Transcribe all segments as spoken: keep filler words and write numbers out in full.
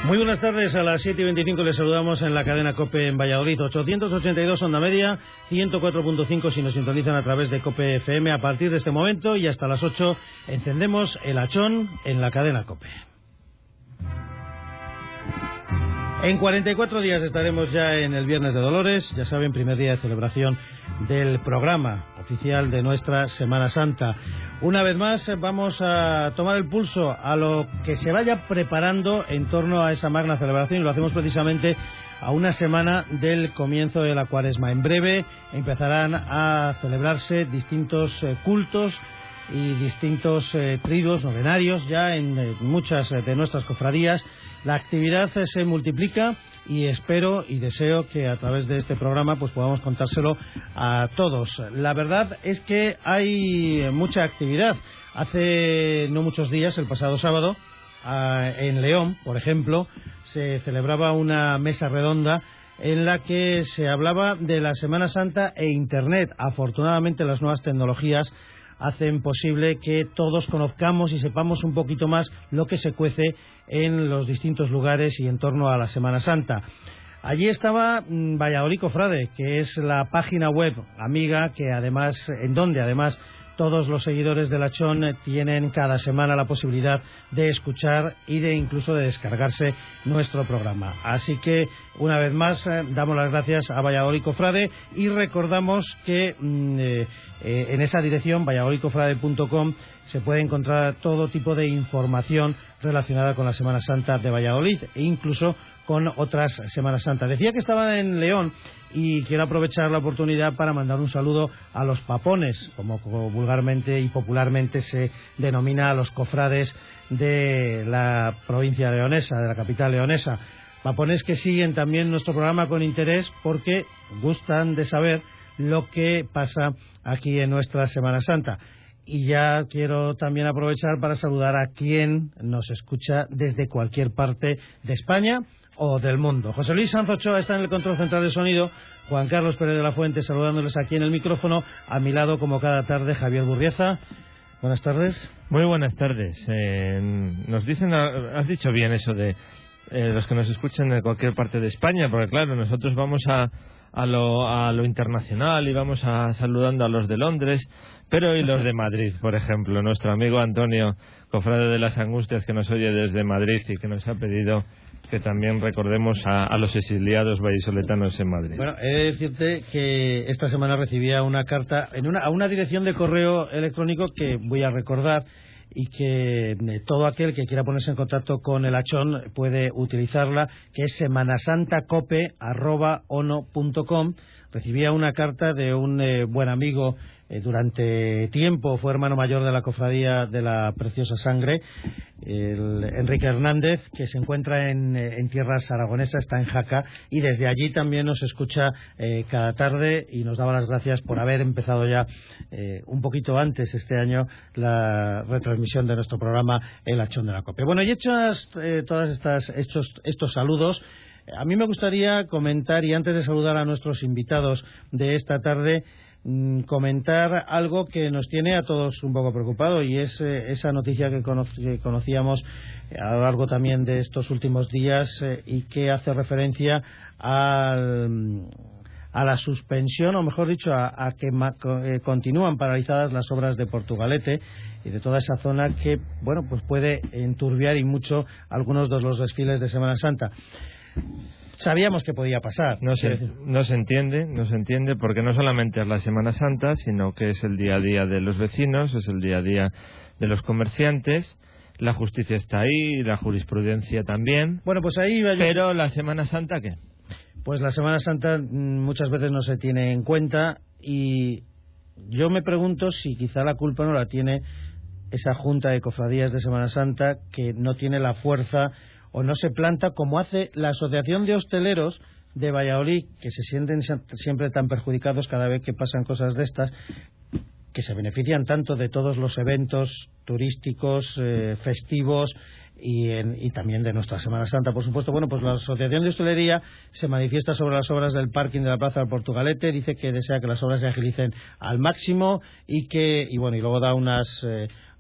Muy buenas tardes, a las siete y veinticinco les saludamos en la cadena COPE en Valladolid, ochocientos ochenta y dos onda media, ciento cuatro punto cinco si nos sintonizan a través de COPE F M. A partir de este momento y hasta las ocho encendemos el hachón en la cadena COPE. En cuarenta y cuatro días estaremos ya en el Viernes de Dolores, ya saben, primer día de celebración del programa oficial de nuestra Semana Santa. Una vez más vamos a tomar el pulso a lo que se vaya preparando en torno a esa magna celebración, y lo hacemos precisamente a una semana del comienzo de la Cuaresma. En breve empezarán a celebrarse distintos eh, cultos y distintos eh, triduos novenarios ya en eh, muchas eh, de nuestras cofradías. La actividad eh, se multiplica y espero y deseo que a través de este programa pues podamos contárselo a todos. La verdad es que hay mucha actividad. Hace no muchos días, el pasado sábado, eh, en León, por ejemplo, se celebraba una mesa redonda en la que se hablaba de la Semana Santa e Internet. Afortunadamente, las nuevas tecnologías hacen posible que todos conozcamos y sepamos un poquito más lo que se cuece en los distintos lugares y en torno a la Semana Santa. Allí estaba mmm, Valladolid Cofrade, que es la página web amiga que además, en donde además todos los seguidores del Hachón tienen cada semana la posibilidad de escuchar y de incluso de descargarse nuestro programa. Así que, una vez más, eh, damos las gracias a Valladolid Cofrade y recordamos que mm, eh, eh, en esa dirección, valladolid cofrade punto com, se puede encontrar todo tipo de información relacionada con la Semana Santa de Valladolid e incluso con otras Semanas Santas. Decía que estaba en León y quiero aprovechar la oportunidad para mandar un saludo a los papones, como vulgarmente y popularmente se denomina a los cofrades de la provincia leonesa, de la capital leonesa. Papones que siguen también nuestro programa con interés porque gustan de saber lo que pasa aquí en nuestra Semana Santa. Y ya quiero también aprovechar para saludar a quien nos escucha desde cualquier parte de España o del mundo. José Luis Sanz Ochoa está en el control central de sonido, Juan Carlos Pérez de la Fuente saludándoles aquí en el micrófono, a mi lado como cada tarde Javier Burrieza. Buenas tardes. Muy buenas tardes. Eh, nos dicen, has dicho bien eso de eh, los que nos escuchan de cualquier parte de España, porque claro, nosotros vamos a A lo, a lo internacional y vamos a, saludando a los de Londres, pero y los de Madrid, por ejemplo, nuestro amigo Antonio, cofrade de las Angustias, que nos oye desde Madrid y que nos ha pedido que también recordemos a, a los exiliados vallisoletanos en Madrid. Bueno, he de decirte que esta semana recibía una carta en una, a una dirección de correo electrónico que voy a recordar, y que eh, todo aquel que quiera ponerse en contacto con el Hachón puede utilizarla, que es semanasantacope arroba ono punto com. Recibía una carta de un eh, buen amigo, eh, durante tiempo fue hermano mayor de la Cofradía de la Preciosa Sangre, el Enrique Hernández, que se encuentra en, eh, en tierras aragonesas, está en Jaca, y desde allí también nos escucha eh, cada tarde y nos daba las gracias por haber empezado ya eh, un poquito antes este año la retransmisión de nuestro programa El Hachón de la COPE. Bueno, y hechas eh, todas estas estos, estos saludos, a mí me gustaría comentar, y antes de saludar a nuestros invitados de esta tarde, mmm, comentar algo que nos tiene a todos un poco preocupados, y es eh, esa noticia que, cono que conocíamos a lo largo también de estos últimos días eh, y que hace referencia al, a la suspensión, o mejor dicho, a, a que eh, continúan paralizadas las obras de Portugalete y de toda esa zona que, bueno, pues puede enturbiar y mucho algunos de los desfiles de Semana Santa. Sabíamos que podía pasar. No se, no se entiende, no se entiende porque no solamente es la Semana Santa, sino que es el día a día de los vecinos, es el día a día de los comerciantes. La justicia está ahí, la jurisprudencia también. Bueno, pues ahí iba yo. Pero la Semana Santa, ¿qué? Pues la Semana Santa muchas veces no se tiene en cuenta, y yo me pregunto si quizá la culpa no la tiene esa Junta de Cofradías de Semana Santa, que no tiene la fuerza o no se planta como hace la Asociación de Hosteleros de Valladolid, que se sienten siempre tan perjudicados cada vez que pasan cosas de estas, que se benefician tanto de todos los eventos turísticos, eh, festivos y, en, y también de nuestra Semana Santa, por supuesto. Bueno, pues la Asociación de Hostelería se manifiesta sobre las obras del parking de la Plaza del Portugalete, dice que desea que las obras se agilicen al máximo y que, y bueno, y luego da unas... Eh,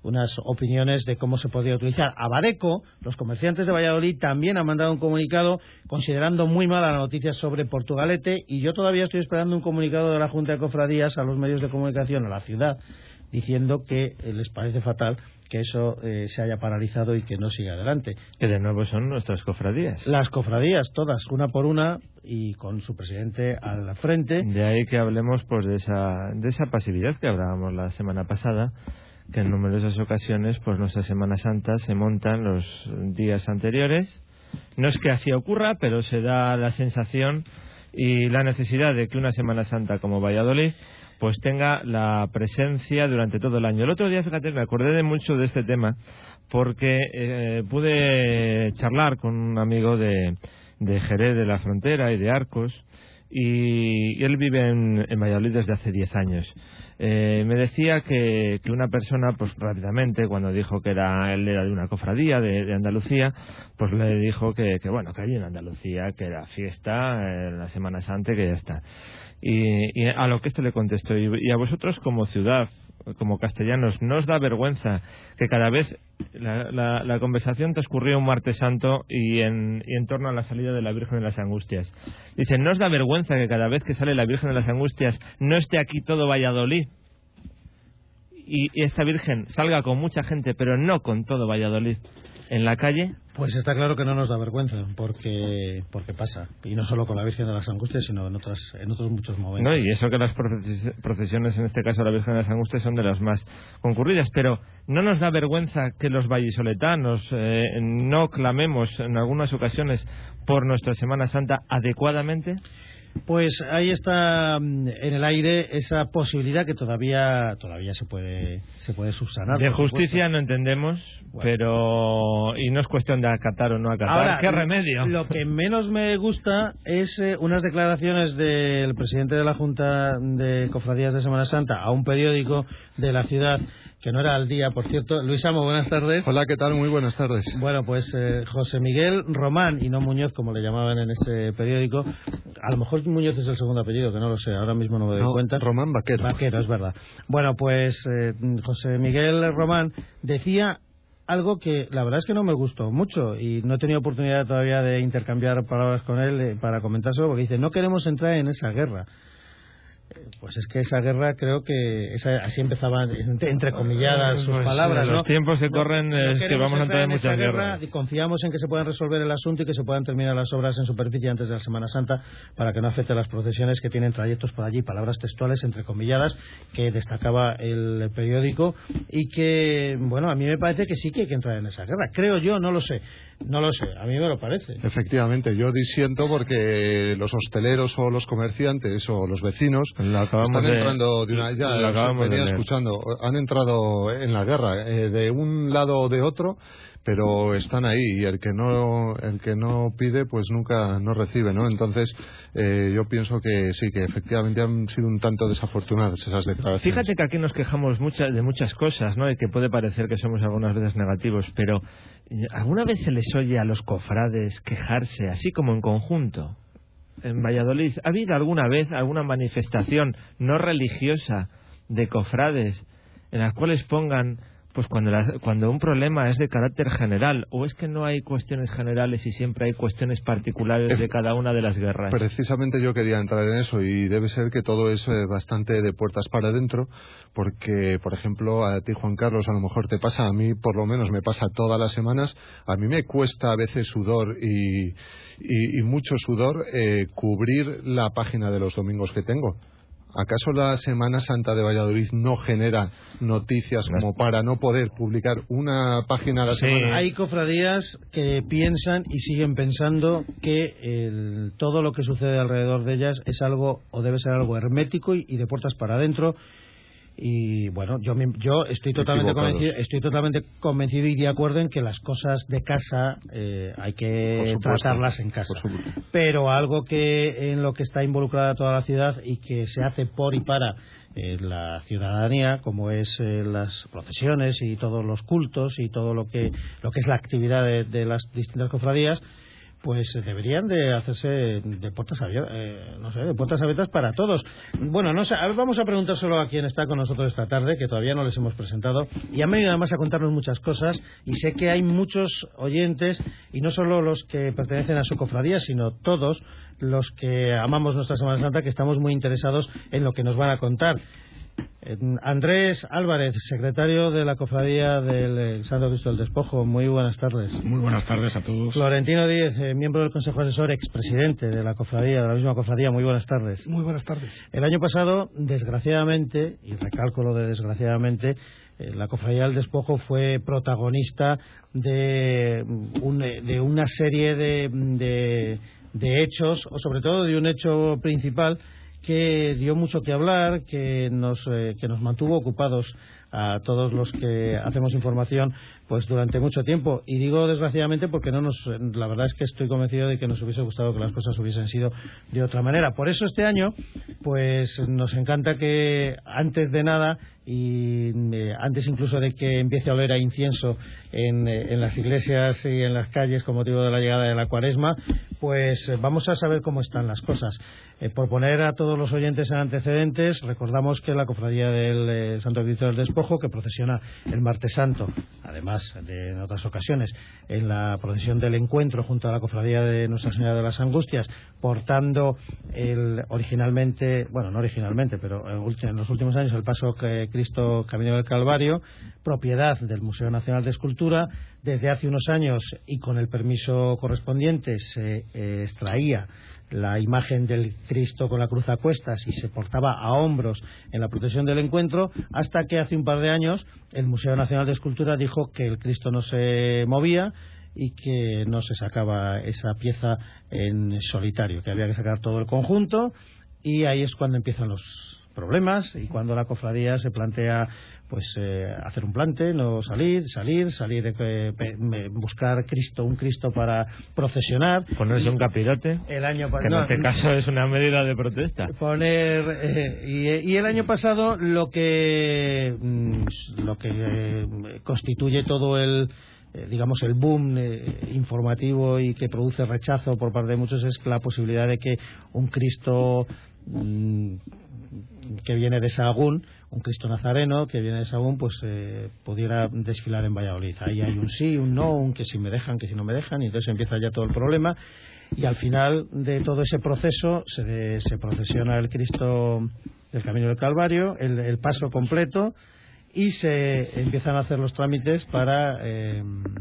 unas opiniones de cómo se podría utilizar. Abareco, los comerciantes de Valladolid, también han mandado un comunicado considerando muy mala la noticia sobre Portugalete, y yo todavía estoy esperando un comunicado de la Junta de Cofradías a los medios de comunicación, a la ciudad, diciendo que les parece fatal que eso eh, se haya paralizado y que no siga adelante. Que de nuevo son nuestras cofradías. Las cofradías, todas, una por una, y con su presidente al frente. De ahí que hablemos pues de esa, de esa pasividad que hablábamos la semana pasada, que en numerosas ocasiones pues nuestra Semana Santa se montan los días anteriores. No es que así ocurra, pero se da la sensación y la necesidad de que una Semana Santa como Valladolid pues tenga la presencia durante todo el año. El otro día, fíjate, me acordé de mucho de este tema porque eh, pude charlar con un amigo de, de Jerez de la Frontera y de Arcos, y, y él vive en, en Valladolid desde hace diez años. Eh, me decía que, que una persona, pues rápidamente, cuando dijo que era él era de una cofradía de, de Andalucía, pues le dijo que, que bueno, que allí en Andalucía, que era fiesta, eh, la Semana Santa, que ya está. Y, y a lo que esto le contestó, y, y a vosotros como ciudad, como castellanos, ¿no os da vergüenza que cada vez la, la, la conversación transcurrió un martes santo y en, y en torno a la salida de la Virgen de las Angustias? Dicen, ¿no os da vergüenza que cada vez que sale la Virgen de las Angustias no esté aquí todo Valladolid? Y, y esta Virgen salga con mucha gente, pero no con todo Valladolid en la calle. Pues está claro que no nos da vergüenza, porque porque pasa, y no solo con la Virgen de las Angustias, sino en otras en otros muchos momentos. No, y eso que las procesiones, en este caso la Virgen de las Angustias, son de las más concurridas, pero ¿no nos da vergüenza que los vallisoletanos eh, no clamemos en algunas ocasiones por nuestra Semana Santa adecuadamente? Pues ahí está en el aire esa posibilidad que todavía todavía se puede se puede subsanar. De justicia no entendemos, bueno, pero y no es cuestión de acatar o no acatar. Ahora, ¿qué remedio? Lo que menos me gusta es eh, unas declaraciones del presidente de la Junta de Cofradías de Semana Santa a un periódico de la ciudad, que no era Al Día, por cierto. Luis Amo, buenas tardes. Hola, ¿qué tal? Muy buenas tardes. Bueno, pues eh, José Miguel Román, y no Muñoz, como le llamaban en ese periódico. A lo mejor Muñoz es el segundo apellido, que no lo sé, ahora mismo no me doy no, cuenta. Román Vaquero. Vaquero, es verdad. Bueno, pues eh, José Miguel Román decía algo que la verdad es que no me gustó mucho, y no he tenido oportunidad todavía de intercambiar palabras con él eh, para comentárselo, porque dice, no queremos entrar en esa guerra. Pues es que esa guerra, creo que esa, así empezaban entrecomilladas sus pues, palabras, ¿no? Los tiempos que corren no, es no que vamos a entrar en muchas guerras. Y confiamos en que se puedan resolver el asunto y que se puedan terminar las obras en superficie antes de la Semana Santa, para que no afecte a las procesiones que tienen trayectos por allí. Palabras textuales entrecomilladas que destacaba el periódico, y que, bueno, a mí me parece que sí que hay que entrar en esa guerra. Creo yo, no lo sé. No lo sé, a mí me lo parece. Efectivamente, yo disiento porque los hosteleros o los comerciantes o los vecinos están entrando de una... Ya, lo acabamos venía de escuchando, han entrado en la guerra, eh, de un lado o de otro, pero están ahí, y el que no el que no pide pues nunca no recibe, ¿no? Entonces eh, yo pienso que sí, que efectivamente han sido un tanto desafortunadas esas declaraciones. Fíjate que aquí nos quejamos mucha, de muchas cosas, ¿no? Y que puede parecer que somos algunas veces negativos, pero ¿alguna vez se les oye a los cofrades quejarse así como en conjunto? En Valladolid, ¿ha habido alguna vez alguna manifestación no religiosa de cofrades en las cuales pongan, pues cuando, las, cuando un problema es de carácter general, o es que no hay cuestiones generales y siempre hay cuestiones particulares de cada una de las guerras? Precisamente yo quería entrar en eso, y debe ser que todo es eh, bastante de puertas para adentro, porque, por ejemplo, a ti, Juan Carlos, a lo mejor te pasa, a mí por lo menos me pasa todas las semanas, a mí me cuesta a veces sudor y, y, y mucho sudor eh, cubrir la página de los domingos que tengo. ¿Acaso la Semana Santa de Valladolid no genera noticias como para no poder publicar una página a la sí. semana? Hay cofradías que piensan y siguen pensando que el, todo lo que sucede alrededor de ellas es algo, o debe ser algo hermético y, y de puertas para adentro. Y bueno, yo yo estoy totalmente convencido, estoy totalmente convencido y de acuerdo en que las cosas de casa eh, hay que tratarlas en casa, pero algo que en lo que está involucrada toda la ciudad y que se hace por y para eh, la ciudadanía, como es eh, las procesiones y todos los cultos y todo lo que lo que es la actividad de, de las distintas cofradías, pues deberían de hacerse de puertas abiertas, eh, no sé, de puertas abiertas para todos. Bueno, no sé, a ver, vamos a preguntar solo a quien está con nosotros esta tarde, que todavía no les hemos presentado, y han venido además a contarnos muchas cosas, y sé que hay muchos oyentes, y no solo los que pertenecen a su cofradía, sino todos los que amamos nuestra Semana Santa, que estamos muy interesados en lo que nos van a contar. Andrés Álvarez, secretario de la Cofradía del Santo Cristo del Despojo, muy buenas tardes. Muy buenas tardes a todos. Florentino Díez, eh, miembro del Consejo Asesor, expresidente de la Cofradía, de la misma Cofradía, muy buenas tardes. Muy buenas tardes. El año pasado, desgraciadamente, y recalco lo de desgraciadamente, eh, la Cofradía del Despojo fue protagonista de, un, de una serie de, de, de hechos, o sobre todo de un hecho principal, que dio mucho que hablar, que nos, eh, que nos mantuvo ocupados a todos los que hacemos información pues durante mucho tiempo. Y digo desgraciadamente porque no nos, la verdad es que estoy convencido de que nos hubiese gustado que las cosas hubiesen sido de otra manera. Por eso este año pues nos encanta que antes de nada y eh, antes incluso de que empiece a oler a incienso en, eh, en las iglesias y en las calles con motivo de la llegada de la Cuaresma, pues eh, vamos a saber cómo están las cosas. Eh, por poner a todos los oyentes en antecedentes, recordamos que la Cofradía del eh, Santo Cristo del Despojo, que procesiona el Martes Santo, además de en otras ocasiones en la procesión del Encuentro junto a la Cofradía de Nuestra Señora de las Angustias, portando el originalmente, bueno, no originalmente, pero en los últimos años el paso que Cristo Camino del Calvario, propiedad del Museo Nacional de Escultura. Desde hace unos años, y con el permiso correspondiente, se eh, extraía la imagen del Cristo con la cruz a cuestas y se portaba a hombros en la procesión del Encuentro, hasta que hace un par de años el Museo Nacional de Escultura dijo que el Cristo no se movía y que no se sacaba esa pieza en solitario, que había que sacar todo el conjunto, y ahí es cuando empiezan los problemas y cuando la cofradía se plantea pues eh, hacer un plante, no salir, salir, salir, eh, eh, buscar Cristo, un Cristo para procesionar, ponerse un capirote, el año que en no, este caso es una medida de protesta. Poner eh, y, y el año pasado lo que mm, lo que eh, constituye todo el eh, digamos el boom eh, informativo y que produce rechazo por parte de muchos es la posibilidad de que un Cristo mm, que viene de Sahagún, un Cristo nazareno que viene de Sahagún, pues eh, pudiera desfilar en Valladolid. Ahí hay un sí, un no, un que si me dejan, que si no me dejan, y entonces empieza ya todo el problema. Y al final de todo ese proceso se, de, se procesiona el Cristo del Camino del Calvario, el, el paso completo, y se empiezan a hacer los trámites para eh,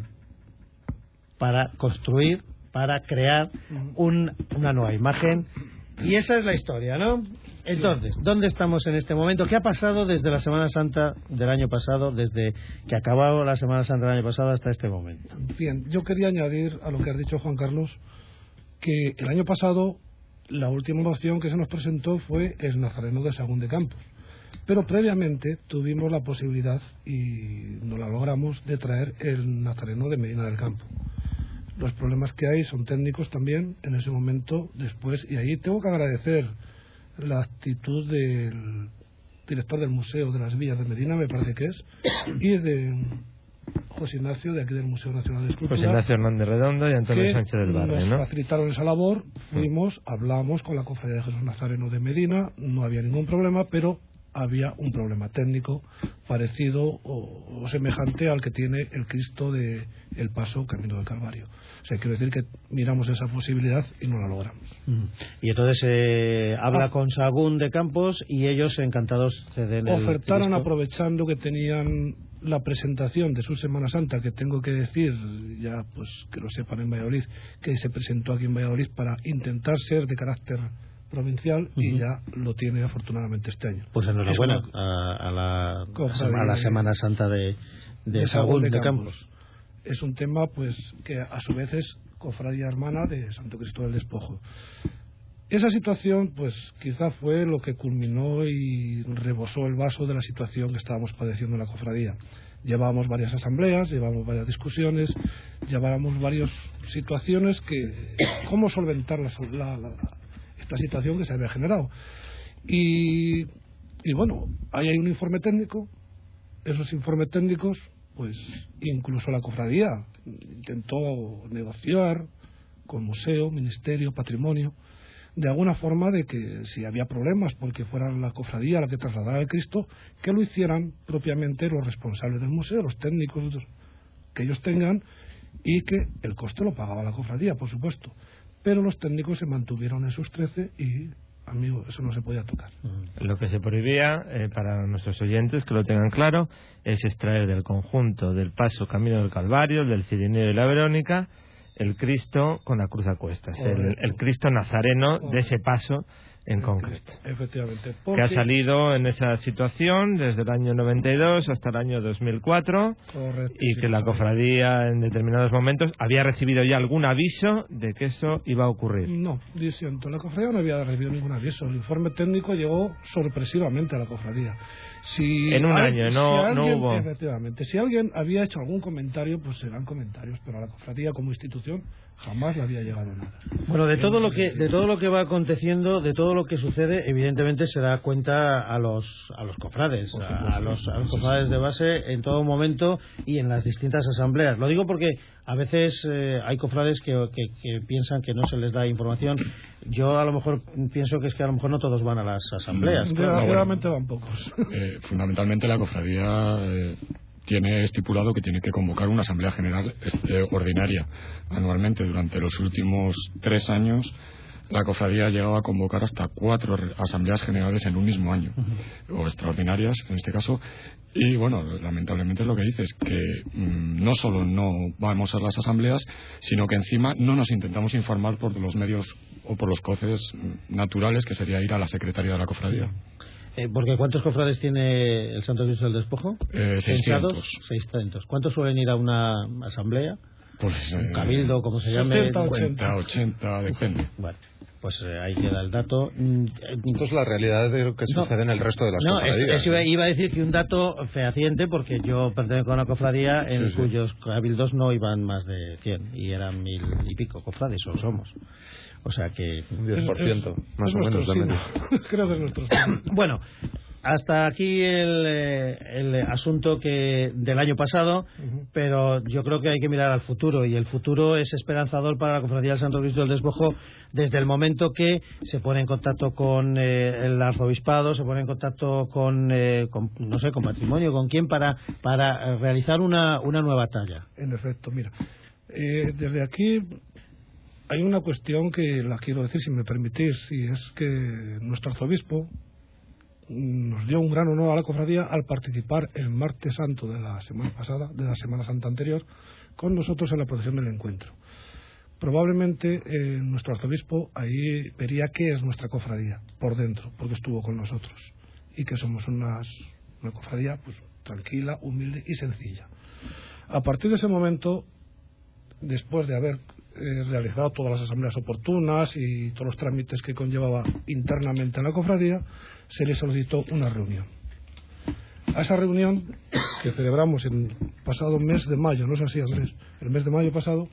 para construir, para crear un, una nueva imagen. Y esa es la historia, ¿no? Entonces, ¿dónde estamos en este momento? ¿Qué ha pasado desde la Semana Santa del año pasado, desde que acabó la Semana Santa del año pasado hasta este momento? Bien, yo quería añadir a lo que has dicho, Juan Carlos, que el año pasado la última opción que se nos presentó fue el Nazareno de Sahagún de Campos. Pero previamente tuvimos la posibilidad, y no la logramos, de traer el Nazareno de Medina del Campo. Los problemas que hay son técnicos también en ese momento después, y ahí tengo que agradecer la actitud del director del Museo de las Villas de Medina, me parece que es, y de José Ignacio, de aquí del Museo Nacional de Escultura, José Ignacio Hernández Redondo y Antonio Sánchez del Barrio, nos ¿no? facilitaron esa labor. Fuimos, hablamos con la Cofradía de Jesús Nazareno de Medina, no había ningún problema, pero había un problema técnico parecido o, o semejante al que tiene el Cristo de el Paso Camino del Calvario. O sea, quiero decir que miramos esa posibilidad y no la logramos. Mm. Y entonces eh, habla ah. con Sahagún de Campos y ellos encantados ceden el ofertaron Cristo. Aprovechando que tenían la presentación de su Semana Santa, que tengo que decir, ya pues que lo sepan en Valladolid, que se presentó aquí en Valladolid para intentar ser de carácter provincial, uh-huh. y ya lo tiene afortunadamente este año. Pues enhorabuena a, a, la, a la Semana Santa de, de, de Sahagún de, de Campos. Campos. Es un tema pues que a su vez es cofradía hermana de Santo Cristo del Despojo. Esa situación pues quizá fue lo que culminó y rebosó el vaso de la situación que estábamos padeciendo en la cofradía. Llevábamos varias asambleas, llevábamos varias discusiones, llevábamos varias situaciones que cómo solventar la, la, la esta situación que se había generado. Y, y bueno, ahí hay un informe técnico. Esos informes técnicos, pues incluso la cofradía intentó negociar con museo, ministerio, patrimonio, de alguna forma de que si había problemas porque fuera la cofradía la que trasladara el Cristo, que lo hicieran propiamente los responsables del museo, los técnicos que ellos tengan, y que el coste lo pagaba la cofradía, por supuesto. Pero los técnicos se mantuvieron en sus trece y, amigo, eso no se podía tocar. Lo que se prohibía, eh, para nuestros oyentes, que lo tengan claro, es extraer del conjunto del paso Camino del Calvario, del Cirineo y la Verónica, el Cristo con la cruz a cuestas, el, el Cristo nazareno de ese paso en concreto. Efectivamente. Porque... que ha salido en esa situación desde el año noventa y dos hasta el año dos mil cuatro. Correcto, y sí, que la cofradía en determinados momentos había recibido ya algún aviso de que eso iba a ocurrir. No, diciendo, la cofradía no había recibido ningún aviso. El informe técnico llegó sorpresivamente a la cofradía. Si en un hay, año, no, si alguien, no hubo... Efectivamente, si alguien había hecho algún comentario, pues serán comentarios, pero a la cofradía como institución jamás le había llegado nada. Bueno, de todo lo que de todo lo que va aconteciendo, de todo lo que sucede, evidentemente se da cuenta a los a los cofrades, a, a los a los cofrades de base en todo momento y en las distintas asambleas. Lo digo porque a veces eh, hay cofrades que, que, que piensan que no se les da información. Yo a lo mejor pienso que es que a lo mejor no todos van a las asambleas. Mm, claro. Desgraciadamente van pocos. Eh, fundamentalmente la cofradía eh, tiene estipulado que tiene que convocar una asamblea general este, ordinaria anualmente. Durante los últimos tres años la cofradía ha llegado a convocar hasta cuatro asambleas generales en un mismo año, uh-huh. o extraordinarias en este caso. Y bueno, lamentablemente es lo que dices, que mmm, no solo no vamos a las asambleas, sino que encima no nos intentamos informar por los medios o por los cauces naturales, que sería ir a la secretaría de la cofradía. Eh, porque ¿cuántos cofrades tiene el Santo Cristo del Despojo? Eh, seiscientos. seiscientos. ¿Cuántos suelen ir a una asamblea? Pues, un eh, cabildo, como se llame. cincuenta, ochenta, depende. Bueno, pues eh, ahí queda el dato. Esto es la realidad de lo que no, sucede en el resto de las no, cofradías. Es, es, iba, iba a decir que un dato fehaciente, porque yo pertenezco a una cofradía en sí, cuyos sí. cabildos no iban más de cien, y eran mil y pico cofrades, o somos. O sea que... Un diez por ciento, es, más es o menos, la media. Creo que es nuestro Bueno, hasta aquí el, el asunto que del año pasado, uh-huh. pero yo creo que hay que mirar al futuro, y el futuro es esperanzador para la Cofradía del Santo Cristo del Despojo desde el momento que se pone en contacto con eh, el arzobispado, se pone en contacto con, eh, con, no sé, con patrimonio, con quién, para, para realizar una, una nueva talla. En efecto, mira, eh, desde aquí hay una cuestión que la quiero decir, si me permitís, y es que nuestro arzobispo nos dio un gran honor a la cofradía al participar el martes santo de la semana pasada, de la Semana Santa anterior, con nosotros en la procesión del encuentro. Probablemente eh, nuestro arzobispo ahí vería qué es nuestra cofradía por dentro, porque estuvo con nosotros, y que somos unas, una cofradía pues tranquila, humilde y sencilla. A partir de ese momento, después de haber eh, realizado todas las asambleas oportunas y todos los trámites que conllevaba internamente en la cofradía, se le solicitó una reunión. A esa reunión, que celebramos en el pasado mes de mayo, no es así, Andrés, el mes de mayo pasado,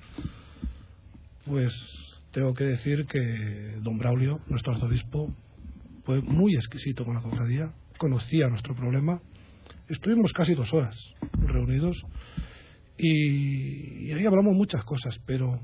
pues tengo que decir que don Braulio, nuestro arzobispo, fue muy exquisito con la cofradía, conocía nuestro problema. Estuvimos casi dos horas reunidos y, y ahí hablamos muchas cosas, pero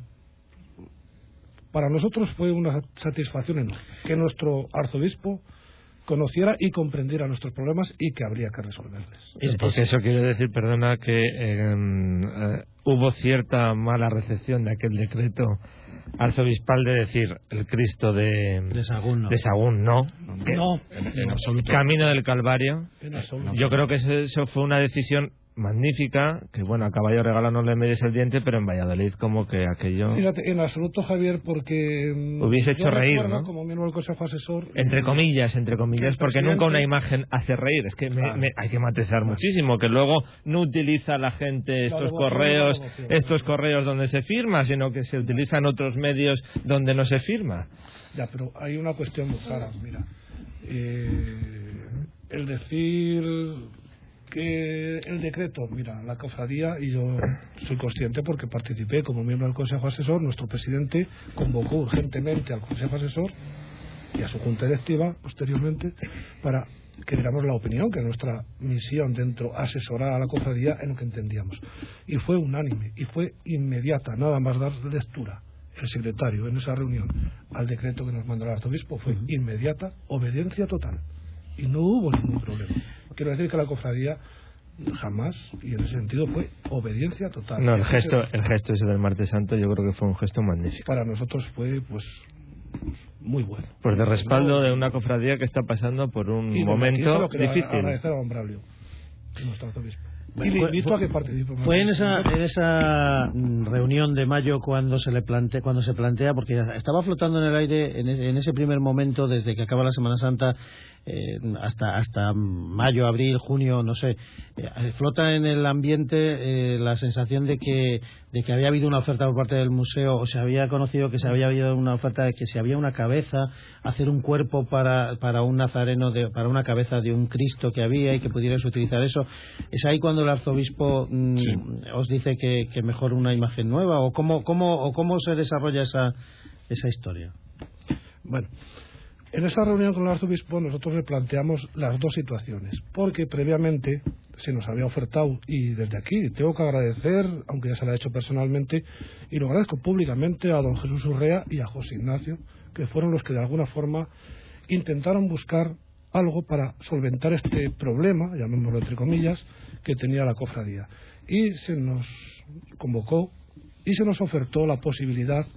para nosotros fue una satisfacción enorme que nuestro arzobispo conociera y comprendiera nuestros problemas y que habría que resolverles. Es porque eso quiere decir, perdona, que eh, eh, hubo cierta mala recepción de aquel decreto arzobispal de decir el Cristo de, de Sahagún no, de Sahagún, no, no, en, en absoluto. Camino del Calvario. En absoluto. Yo creo que eso, eso fue una decisión magnífica, que bueno, a caballo regalo no le medes el diente, pero en Valladolid como que aquello... Fíjate, en absoluto, Javier, porque... Hubiese hecho reír, ¿no? Como miembro del Consejo Asesor... Entre comillas, entre comillas, porque presidente... nunca una imagen hace reír, es que me, claro. me, hay que matizar claro. muchísimo, que luego no utiliza la gente estos la correos, la estos correos donde se firma, sino que se utilizan otros medios donde no se firma. Ya, pero hay una cuestión muy clara, mira. Eh, el decir... que el decreto, mira, la cofradía, y yo soy consciente porque participé como miembro del Consejo Asesor, nuestro presidente convocó urgentemente al Consejo Asesor y a su junta directiva posteriormente para que diéramos la opinión, que nuestra misión dentro asesorar a la cofradía en lo que entendíamos, y fue unánime y fue inmediata, nada más dar lectura el secretario en esa reunión al decreto que nos mandó el arzobispo fue inmediata, obediencia total, y no hubo ningún problema. Quiero decir que la cofradía jamás, y en ese sentido fue obediencia total. No, el gesto, el gesto ese del Martes Santo yo creo que fue un gesto magnífico. Para nosotros fue pues muy bueno. Pues de respaldo de una cofradía que está pasando por un y momento difícil. Agradecer a Don Braulio, nuestro arzobispo. Y le invito a que participe. Fue en esa en esa reunión de mayo cuando se le plantea, cuando se plantea, porque estaba flotando en el aire en, en ese primer momento, desde que acaba la Semana Santa eh, hasta hasta mayo, abril, junio, no sé, eh, flota en el ambiente eh, la sensación de que de que había habido una oferta por parte del museo, o se había conocido que se había habido una oferta de que si había una cabeza, hacer un cuerpo para para un nazareno, de, para una cabeza de un Cristo que había y que pudierais utilizar eso. Es ahí cuando el arzobispo mmm, sí. os dice que, que mejor una imagen nueva, o cómo cómo o cómo se desarrolla esa esa historia. Bueno, en esa reunión con el arzobispo nosotros le planteamos las dos situaciones, porque previamente se nos había ofertado, y desde aquí tengo que agradecer, aunque ya se lo ha hecho personalmente, y lo agradezco públicamente a don Jesús Urrea y a José Ignacio, que fueron los que de alguna forma intentaron buscar algo para solventar este problema, llamémoslo entre comillas, que tenía la cofradía. Y se nos convocó y se nos ofertó la posibilidad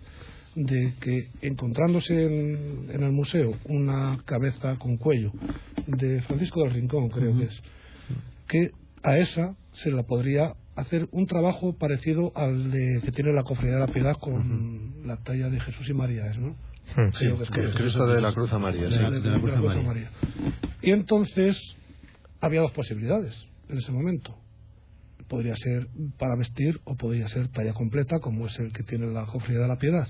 de que, encontrándose en, en el museo una cabeza con cuello de Francisco del Rincón, creo uh-huh. que es, que a esa se la podría hacer un trabajo parecido al de que tiene la Cofradía de la Piedad con uh-huh. la talla de Jesús y María, ¿es, no? Sí, que es que el Cristo de la Cruz a María, de, sí. de, de, de la Cruz a María. María. Y entonces había dos posibilidades en ese momento. Podría ser para vestir o podría ser talla completa, como es el que tiene la Cofradía de la Piedad.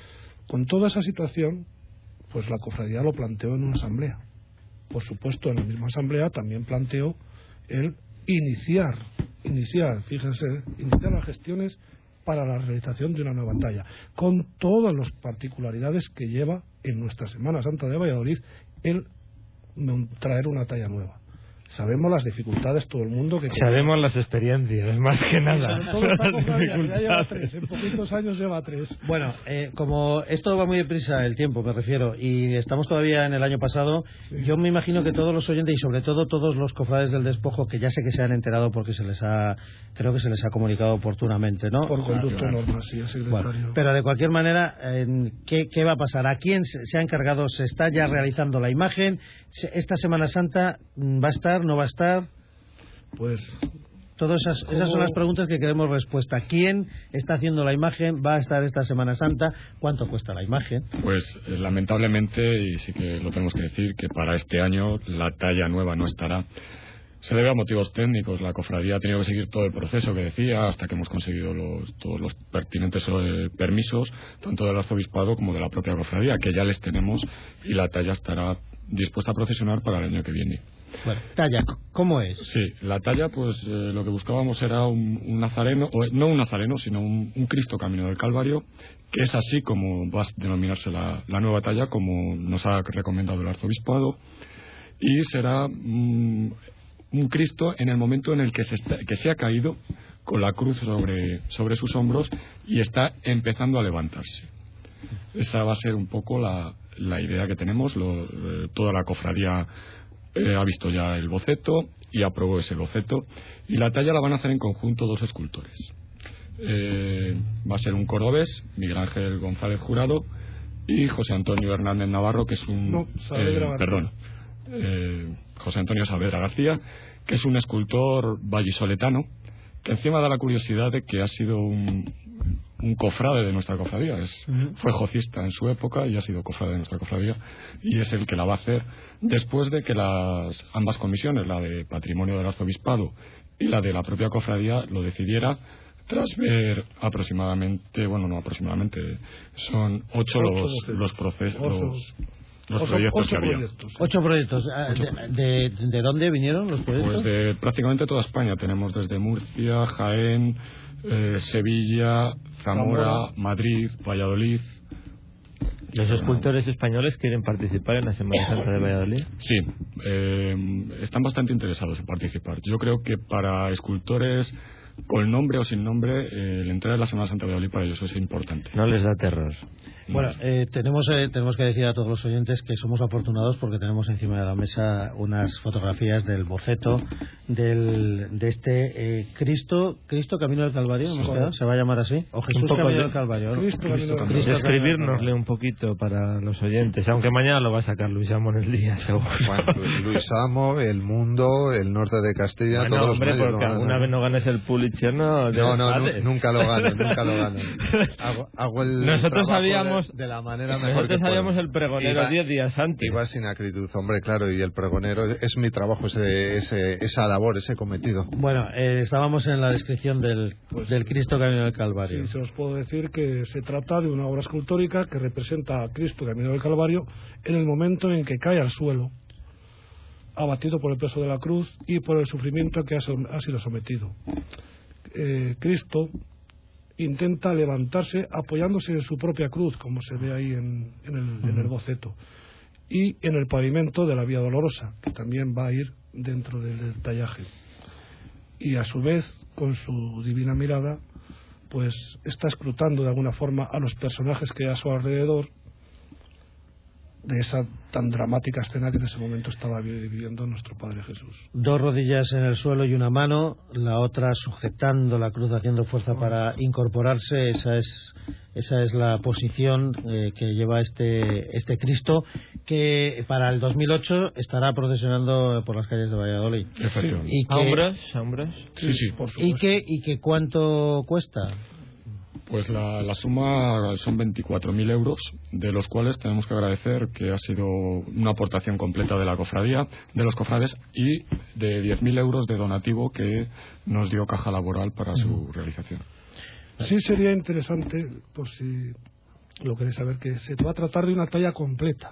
Con toda esa situación, pues la cofradía lo planteó en una asamblea. Por supuesto, en la misma asamblea también planteó el iniciar, iniciar, fíjense, iniciar las gestiones para la realización de una nueva talla, con todas las particularidades que lleva en nuestra Semana Santa de Valladolid el traer una talla nueva. Sabemos las dificultades, todo el mundo que... Sabemos las experiencias, más que nada. Sí, todo esta cofradía, ya lleva tres, en poquitos años lleva tres. Bueno, eh, como esto va muy deprisa, el tiempo me refiero, y estamos todavía en el año pasado, sí. Yo me imagino que todos los oyentes y sobre todo todos los cofrades del despojo, que ya sé que se han enterado porque se les ha, creo que se les ha comunicado oportunamente, ¿no? Por conducto claro. normal, sí, el secretario. Bueno, pero de cualquier manera, eh, ¿qué, ¿qué va a pasar? ¿A quién se ha encargado? ¿Se está ya realizando la imagen? ¿Esta Semana Santa va a estar? ¿No va a estar? Pues todas esas, esas son las preguntas que queremos respuesta. ¿Quién está haciendo la imagen? ¿Va a estar esta Semana Santa? ¿Cuánto cuesta la imagen? Pues eh, lamentablemente, y sí que lo tenemos que decir, que para este año la talla nueva no estará. Se debe a motivos técnicos. La cofradía ha tenido que seguir todo el proceso que decía hasta que hemos conseguido los, todos los pertinentes eh, permisos, tanto del arzobispado como de la propia cofradía, que ya les tenemos, y la talla estará dispuesta a procesionar para el año que viene. Bueno, talla, ¿cómo es? Sí, la talla, pues eh, lo que buscábamos era un, un nazareno, o no un nazareno, sino un, un Cristo Camino del Calvario, que es así como va a denominarse la, la nueva talla, como nos ha recomendado el arzobispado, y será mm, un Cristo en el momento en el que se, está, que se ha caído con la cruz sobre, sobre sus hombros y está empezando a levantarse. Esa va a ser un poco la, la idea que tenemos. Lo, eh, toda la cofradía eh, ha visto ya el boceto y aprobó ese boceto, y la talla la van a hacer en conjunto dos escultores. Eh, va a ser un cordobés, Miguel Ángel González Jurado, y José Antonio Hernández Navarro, que es un... No, eh, perdón. Eh, José Antonio Saavedra García, que es un escultor vallisoletano, que encima da la curiosidad de que ha sido un, un cofrade de nuestra cofradía. Es, uh-huh. Fue jocista en su época y ha sido cofrade de nuestra cofradía, y es el que la va a hacer después de que las ambas comisiones, la de Patrimonio del Arzobispado y la de la propia cofradía, lo decidiera tras ver aproximadamente, bueno, no aproximadamente, son ocho, ocho los, los procesos... Los, Los ocho, proyectos ocho que había. Proyectos, sí. Ocho proyectos. Ocho de, de, ¿De dónde vinieron los proyectos? Pues de prácticamente toda España. Tenemos desde Murcia, Jaén, eh, Sevilla, Zamora, Zamora, Madrid, Valladolid. ¿Los escultores españoles quieren participar en la Semana Santa de Valladolid? Sí, eh, están bastante interesados en participar. Yo creo que para escultores con nombre o sin nombre, eh, la entrada de la Semana Santa de Valladolid para ellos es importante. No les da terror. Bueno, eh, tenemos eh, tenemos que decir a todos los oyentes que somos afortunados porque tenemos encima de la mesa unas fotografías del boceto del, de este eh, Cristo Cristo Camino del Calvario, ¿hemos quedado? ¿Se va a llamar así? ¿O Jesús Camino de... del Calvario? ¿no? Cristo, Cristo Camino del Cristo Calvario. Describirnosle un poquito para los oyentes, aunque mañana lo va a sacar Luis Amo en el día, seguro. Bueno, Luis Amo, El Mundo, El Norte de Castilla, Bueno, todos hombre, los medios. porque no, alguna no, vez no ganes el Pulitzer, no. No, no, nu- nunca lo gano, nunca lo gano. Hago, hago el Nosotros trabajo sabíamos de, de la manera mejor Nosotros que sabíamos puedo. el pregonero Iba- diez días antes. Iba sin acritud, hombre, claro, y el pregonero es mi trabajo, ese, ese, esa labor, ese cometido. Bueno, eh, estábamos en la descripción del, Pues, del Cristo Camino del Calvario. Sí, se os puedo decir que se trata de una obra escultórica que representa a Cristo Camino del Calvario en el momento en que cae al suelo, abatido por el peso de la cruz y por el sufrimiento que ha, som- ha sido sometido. Eh, Cristo intenta levantarse apoyándose en su propia cruz, como se ve ahí en, en, el, en el boceto, y en el pavimento de la Vía Dolorosa, que también va a ir dentro del, del tallaje. Y a su vez, con su divina mirada, pues está escrutando de alguna forma a los personajes que hay a su alrededor de esa tan dramática escena que en ese momento estaba viviendo nuestro Padre Jesús. Dos rodillas en el suelo y una mano, la otra sujetando la cruz, haciendo fuerza para incorporarse. Esa es esa es la posición eh, que lleva este este Cristo, que para el dos mil ocho estará procesionando por las calles de Valladolid. Efectivamente. Y que, ¿Hombres? ¿Hombres? Sí, sí. Por y supuesto. que y que cuánto cuesta. Pues la, la suma son veinticuatro mil euros, de los cuales tenemos que agradecer que ha sido una aportación completa de la cofradía, de los cofrades, y de diez mil euros de donativo que nos dio Caja Laboral para su realización. Sí sería interesante, por si lo queréis saber, que se va a tratar de una talla completa,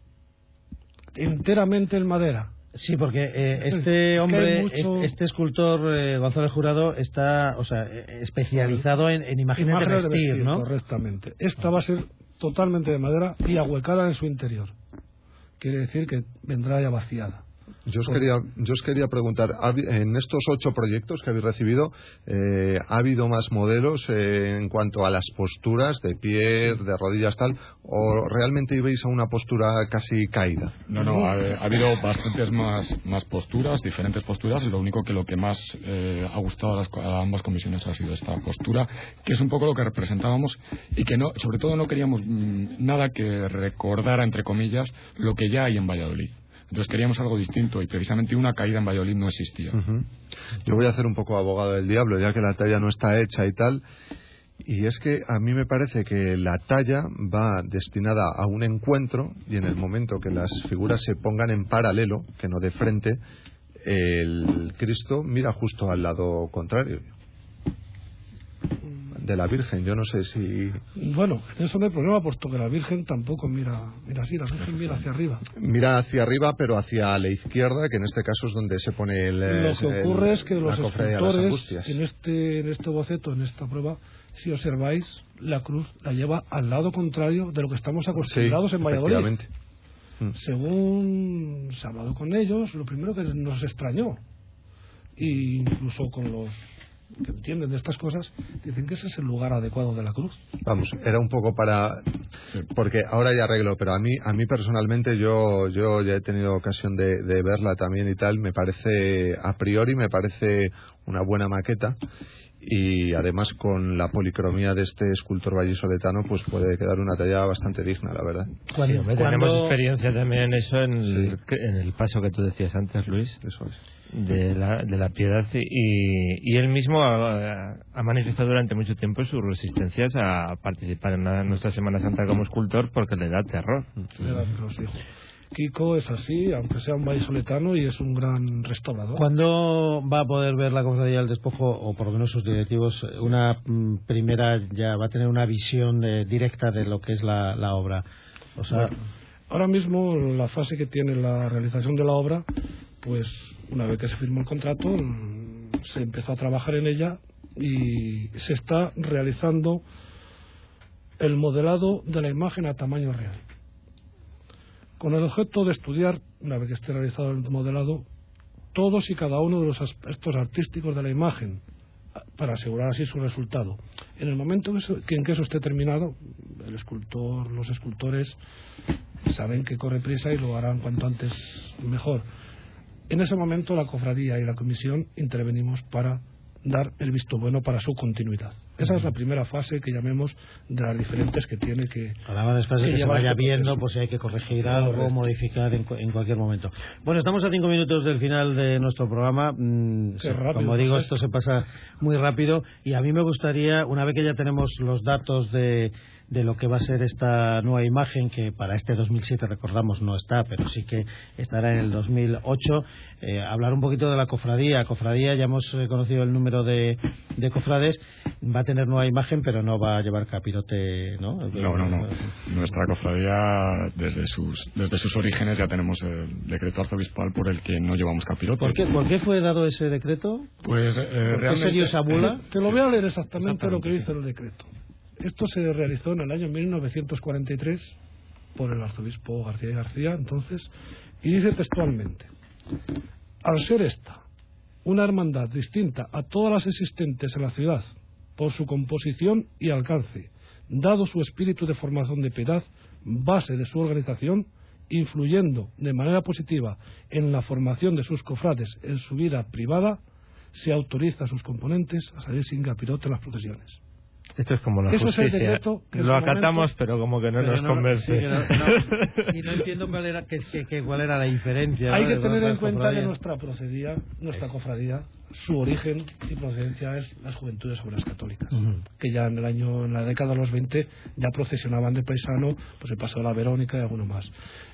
enteramente en madera. Sí, porque eh, Es este que hay hombre, mucho- es- este escultor eh, González Jurado está, o sea, eh, especializado en, en imágenes, Imágenes de vestir, ¿no? Correctamente. Esta va a ser totalmente de madera y ahuecada en su interior. Quiere decir que vendrá ya vaciada. Yo os quería, yo os quería preguntar, ¿ha habi- en estos ocho proyectos que habéis recibido, eh, ¿ha habido más modelos eh, en cuanto a las posturas, de pie, de rodillas, tal, o realmente ibais a una postura casi caída? No, no, ha, ha habido bastantes más, más posturas, diferentes posturas, y lo único que lo que más eh, ha gustado a, las, a ambas comisiones ha sido esta postura, que es un poco lo que representábamos, y que no, sobre todo no queríamos mmm, nada que recordara, entre comillas, lo que ya hay en Valladolid. Entonces queríamos algo distinto, y precisamente una caída en Valladolid no existía. Uh-huh. Yo voy a hacer un poco abogado del diablo, ya que la talla no está hecha y tal. Y es que a mí me parece que la talla va destinada a un encuentro, y en el momento que las figuras se pongan en paralelo, que no de frente, el Cristo mira justo al lado contrario de la Virgen. Yo no sé si... Bueno, en eso no hay problema, puesto que la Virgen tampoco mira, mira así, la Virgen mira hacia arriba. Mira hacia arriba, pero hacia la izquierda, que en este caso es donde se pone el... Lo que el- ocurre es que la los cofradía de las escultores, Angustias. en este, en este boceto, en esta prueba, si observáis, la cruz la lleva al lado contrario de lo que estamos acostumbrados Sí, en Valladolid. efectivamente. Mm. Según se ha hablado con ellos, lo primero que nos extrañó, e incluso con los que entienden de estas cosas, dicen que ese es el lugar adecuado de la cruz. Vamos, era un poco para... Porque ahora ya arreglo, pero a mí a mí personalmente yo yo ya he tenido ocasión de, de verla también y tal, me parece, a priori me parece una buena maqueta, y además con la policromía de este escultor vallisoletano pues puede quedar una talla bastante digna, la verdad. Cuando- Sí, hombre, cuando- tenemos experiencia también en eso, en, Sí. el, en el paso que tú decías antes, Luis, Eso es. de la, de la piedad, y, y él mismo ha, ha manifestado durante mucho tiempo sus resistencias a participar en la- nuestra Semana Santa como escultor porque le da terror. Le da los hijos. Kiko es así, aunque sea un vallisoletano, y es un gran restaurador. ¿Cuándo va a poder ver la Cofradía del Despojo, o por lo menos sus directivos, una mm, primera, ya va a tener una visión eh, directa de lo que es la, la obra? O sea, Bueno, ahora mismo la fase que tiene la realización de la obra, pues una vez que se firmó el contrato, mm, se empezó a trabajar en ella y se está realizando el modelado de la imagen a tamaño real, con el objeto de estudiar, una vez que esté realizado el modelado, todos y cada uno de los aspectos artísticos de la imagen, para asegurar así su resultado. En el momento que, eso, que en que eso esté terminado, el escultor, los escultores saben que corre prisa y lo harán cuanto antes mejor. En ese momento la cofradía y la comisión intervenimos para dar el visto bueno para su continuidad. Esa es la primera fase que llamemos de las diferentes que tiene que... Hablaba después de que, que se vaya este viendo, pues si hay que corregir algo, Correcto. modificar en, en cualquier momento. Bueno, estamos a cinco minutos del final de nuestro programa. Mm, se, rápido, como digo, pues esto se pasa muy rápido y a mí me gustaría, una vez que ya tenemos los datos de... de lo que va a ser esta nueva imagen, que para este dos mil siete, recordamos, no está, pero sí que estará en el dos mil ocho, eh, hablar un poquito de la cofradía. Cofradía, ya hemos eh, conocido el número de, de cofrades, va a tener nueva imagen, pero no va a llevar capirote, ¿no? No, no, no. Nuestra cofradía, desde sus desde sus orígenes, ya tenemos el decreto arzobispal por el que no llevamos capirote. ¿Por qué, ¿por qué fue dado ese decreto? Pues, eh, ¿Por realmente... qué se dio esa bula? Te lo voy a leer exactamente, Exactamente lo que sí. dice el decreto. Esto se realizó en el año mil novecientos cuarenta y tres por el arzobispo García y García, entonces, y dice textualmente: al ser esta una hermandad distinta a todas las existentes en la ciudad por su composición y alcance, dado su espíritu de formación de piedad, base de su organización, influyendo de manera positiva en la formación de sus cofrades en su vida privada, se autoriza a sus componentes a salir sin capirote en las procesiones. Esto es como la Eso justicia. es el decreto que en Lo su acatamos, momento... pero como que no Pero nos no, convence. sí, que no, no, y no entiendo cuál era, que, que, que cuál era la diferencia. Hay ¿no? que de tener en otras cuenta cofradías. que nuestra procedía, nuestra cofradía, su origen y procedencia es las Juventudes Obreras Católicas, Uh-huh. que ya en el año, en la década de los veinte, ya procesionaban de paisano, pues el paso de la Verónica y alguno más.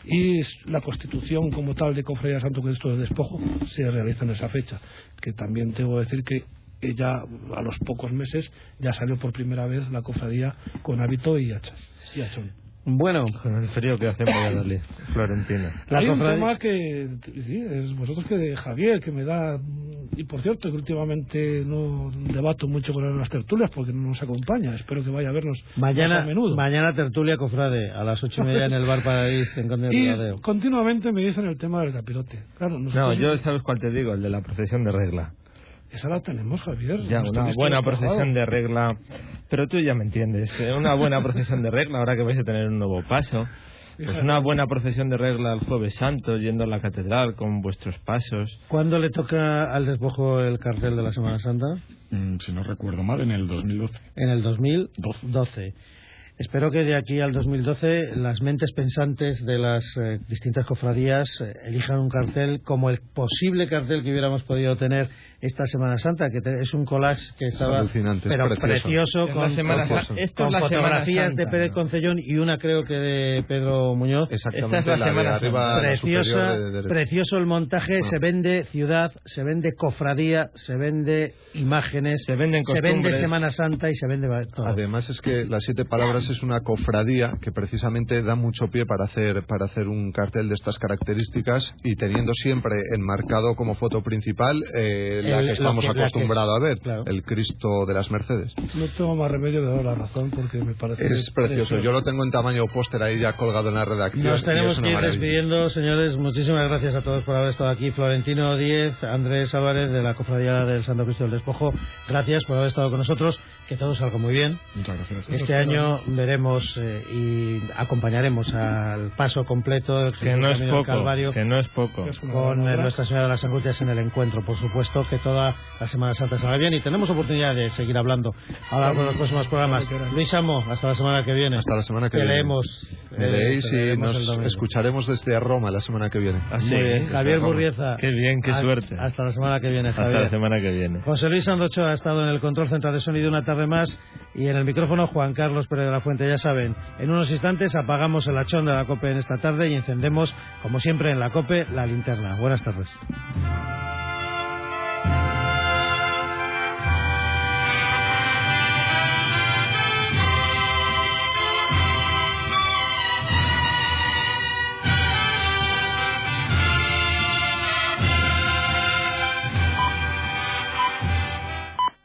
Y la constitución como tal de Cofradía de Santo Cristo del Despojo se realiza en esa fecha, que también tengo que decir que ya a los pocos meses ya salió por primera vez la cofradía con hábito y hachas y hachón. Bueno, Con el frío que hace en Valladolid, Florentina. La Hay un cofradía- tema que, sí, es vosotros que de Javier, que me da, y por cierto que últimamente no debato mucho con él en las tertulias porque no nos acompaña, espero que vaya a vernos mañana, más a menudo. mañana tertulia cofrade, a las ocho y media en el Bar Paradis, en Conde del Y Ribadeo. continuamente me dicen el tema del capirote. Claro, No, nosotros yo sabes cuál te digo, el de la procesión de regla. esa la tenemos, Javier. Ya, Nos una tenéis buena que dejar. procesión de regla. Pero tú ya me entiendes. eh, Una buena procesión de regla, ahora que vais a tener un nuevo paso. Pues Fíjate. una buena procesión de regla el Jueves Santo, yendo a la catedral con vuestros pasos. ¿Cuándo le toca al despojo el cartel de la Semana Santa? Mm, si no recuerdo mal, en el dos mil doce. En el dos mil doce. Espero que de aquí al dos mil doce las mentes pensantes de las eh, distintas cofradías eh, elijan un cartel como el posible cartel que hubiéramos podido tener esta Semana Santa, que te- es un collage que estaba alucinante, es pero precioso. precioso, Es con, la Semana con- Sa- esto con es la Semana fotografías Santa, de Pérez ¿no? Concellón y una creo que de Pedro Muñoz. Exactamente, Esta es la la, de Semana arriba, Santa. la superior Preciosa, de derecha. precioso el montaje, Ah. se vende ciudad, se vende cofradía, se vende imágenes, Se venden se vende costumbres. Semana Santa y se vende todo. Además es que las siete palabras es una cofradía que precisamente da mucho pie para hacer para hacer un cartel de estas características y teniendo siempre enmarcado como foto principal eh, la El- que lo estamos que- la que- acostumbrados a ver, claro. el Cristo de las Mercedes. No tengo más remedio de dar la razón porque me parece Es precioso. Yo lo tengo en tamaño póster ahí ya colgado en la redacción. Nos y tenemos es una que ir maravilla. despidiendo, señores. Muchísimas gracias a todos por haber estado aquí. Florentino Díez, Andrés Álvarez de la Cofradía del Santo Cristo del Despojo. Gracias por haber estado con nosotros. Que todo salga muy bien. Muchas gracias. Este año veremos eh, y acompañaremos al paso completo del Que no es Camino del poco, Calvario que no es poco. Es una con gran eh, obra. Nuestra Señora de las Angustias en el encuentro. Por supuesto que toda la Semana Santa salga bien y tenemos oportunidad de seguir hablando a lo largo de los próximos programas. Luis Amo, hasta la semana que viene. Hasta la semana que Te viene. leemos. Me eh, leéis te y leemos el nos domingo. escucharemos desde Roma la semana que viene. Ah, sí, Muy bien. desde Javier Roma. Burrieza. Qué bien, qué Hasta- suerte. Hasta la semana que viene, Hasta Javier. la semana que viene. José Luis Sandocho ha estado en el control central de sonido una tarde más y en el micrófono Juan Carlos Pérez de la Fuente. Ya saben, en unos instantes apagamos el hachón de la COPE en esta tarde y encendemos, como siempre en la COPE, la linterna. Buenas tardes.